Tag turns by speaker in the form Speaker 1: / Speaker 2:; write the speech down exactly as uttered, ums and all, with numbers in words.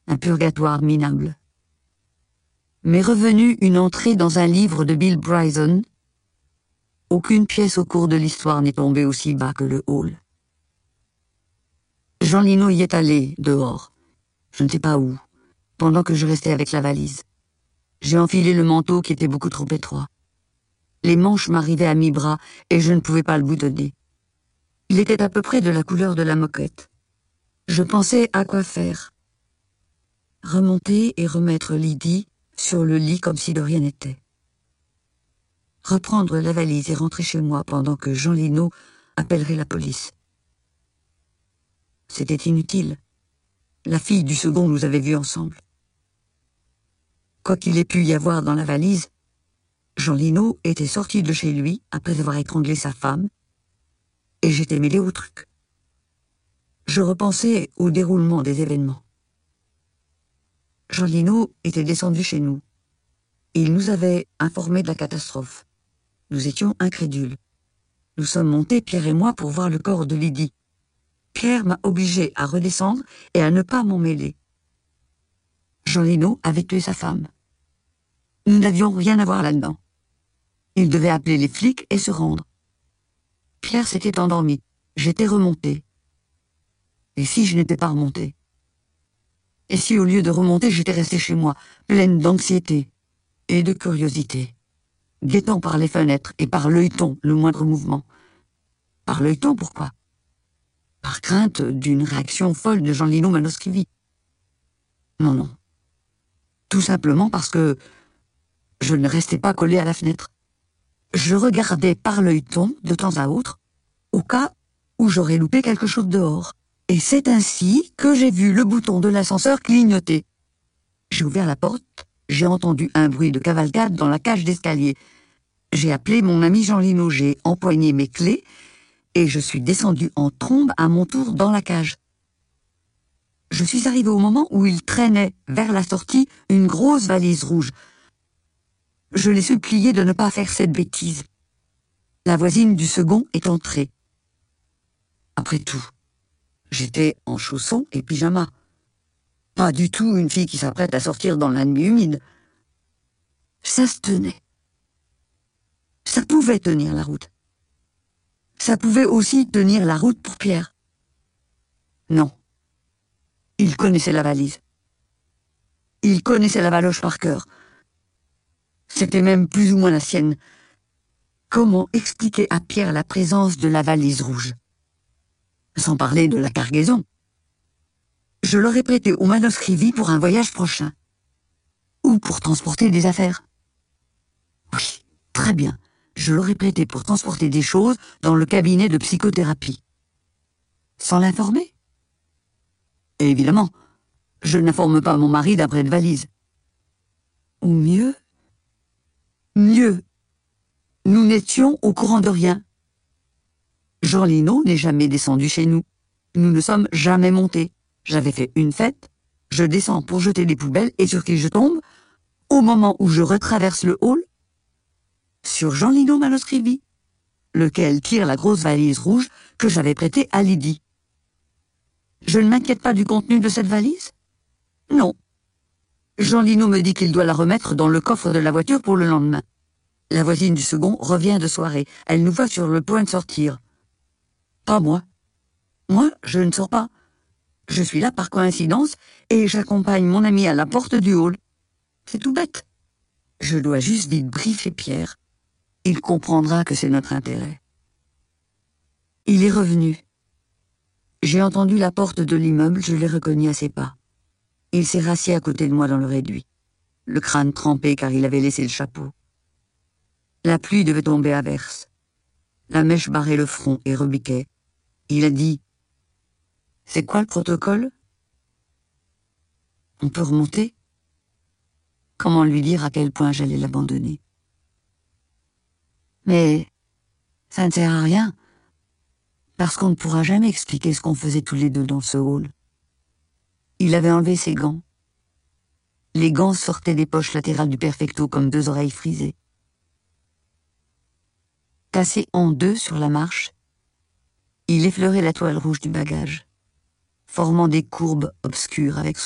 Speaker 1: Un purgatoire minable. M'est revenue une entrée dans un livre de Bill Bryson. Aucune pièce au cours de l'histoire n'est tombée aussi bas que le hall. Jean Lino y est allé, dehors. Je ne sais pas où, pendant que je restais avec la valise. J'ai enfilé le manteau qui était beaucoup trop étroit. Les manches m'arrivaient à mi-bras et je ne pouvais pas le boutonner. Il était à peu près de la couleur de la moquette. Je pensais à quoi faire. Remonter et remettre Lydie sur le lit comme si de rien n'était. Reprendre la valise et rentrer chez moi pendant que Jean Lino appellerait la police. C'était inutile. La fille du second nous avait vus ensemble. Quoi qu'il ait pu y avoir dans la valise, Jean Lino était sorti de chez lui après avoir étranglé sa femme, et j'étais mêlé au truc. Je repensais au déroulement des événements. Jean Lino était descendu chez nous. Il nous avait informés de la catastrophe. Nous étions incrédules. Nous sommes montés, Pierre et moi, pour voir le corps de Lydie. Pierre m'a obligé à redescendre et à ne pas m'en mêler. Jean Lino avait tué sa femme. Nous n'avions rien à voir là-dedans. Il devait appeler les flics et se rendre. Pierre s'était endormi. J'étais remonté. Et si je n'étais pas remonté? Et si au lieu de remonter, j'étais resté chez moi, pleine d'anxiété et de curiosité, guettant par les fenêtres et par l'œilleton le moindre mouvement. Par l'œilleton, pourquoi? Par crainte d'une réaction folle de Jean Lino Manoscrivi. Non, non. Tout simplement parce que je ne restais pas collé à la fenêtre. Je regardais par l'œilleton, de temps à autre, au cas où j'aurais loupé quelque chose dehors. Et c'est ainsi que j'ai vu le bouton de l'ascenseur clignoter. J'ai ouvert la porte, j'ai entendu un bruit de cavalcade dans la cage d'escalier. J'ai appelé mon ami Jean Lino, j'ai empoigné mes clés, et je suis descendu en trombe à mon tour dans la cage. Je suis arrivé au moment où il traînait vers la sortie une grosse valise rouge. Je l'ai supplié de ne pas faire cette bêtise. La voisine du second est entrée. Après tout, j'étais en chaussons et pyjama. Pas du tout une fille qui s'apprête à sortir dans la nuit humide. Ça se tenait. Ça pouvait tenir la route. Ça pouvait aussi tenir la route pour Pierre. Non. Il connaissait la valise. Il connaissait la valoche par cœur. C'était même plus ou moins la sienne. Comment expliquer à Pierre la présence de la valise rouge? Sans parler de la cargaison. Je l'aurais prêté au Manoscrivi pour un voyage prochain. Ou pour transporter des affaires. Oui, très bien. Je l'aurais prêté pour transporter des choses dans le cabinet de psychothérapie. Sans l'informer? Et évidemment, je n'informe pas mon mari d'après de valise. Ou mieux, mieux, nous n'étions au courant de rien. Jean Lino n'est jamais descendu chez nous. Nous ne sommes jamais montés. J'avais fait une fête, je descends pour jeter des poubelles et sur qui je tombe? Au moment où je retraverse le hall? Sur Jean Lino Manoscrivi, lequel tire la grosse valise rouge que j'avais prêtée à Lydie. Je ne m'inquiète pas du contenu de cette valise? Non. Jean Lino me dit qu'il doit la remettre dans le coffre de la voiture pour le lendemain. La voisine du second revient de soirée. Elle nous voit sur le point de sortir. Pas moi. Moi, je ne sors pas. Je suis là par coïncidence et j'accompagne mon ami à la porte du hall. C'est tout bête. Je dois juste vite briefer Pierre. Il comprendra que c'est notre intérêt. Il est revenu. J'ai entendu la porte de l'immeuble, je l'ai reconnu à ses pas. Il s'est rassis à côté de moi dans le réduit, le crâne trempé car il avait laissé le chapeau. La pluie devait tomber à verse. La mèche barrait le front et rebiquait. Il a dit « C'est quoi le protocole ? On peut remonter ?» Comment lui dire à quel point j'allais l'abandonner? Mais ça ne sert à rien, parce qu'on ne pourra jamais expliquer ce qu'on faisait tous les deux dans ce hall. Il avait enlevé ses gants. Les gants sortaient des poches latérales du perfecto comme deux oreilles frisées. Cassé en deux sur la marche, il effleurait la toile rouge du bagage, formant des courbes obscures avec son